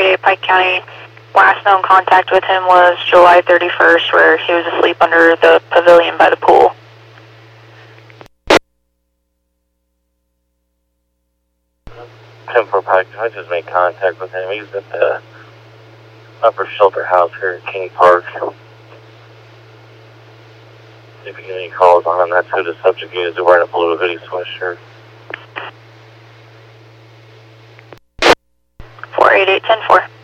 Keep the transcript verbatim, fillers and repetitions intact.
eight eight Pike County. Last known contact with him was July thirty-first, where he was asleep under the pavilion by the pool. ten four Pike, I just made contact with him. He's at the upper shelter house here at King Park. If you get any calls on him, that's who the subject is. They're wearing a blue hoodie sweatshirt. four eight eight, ten four.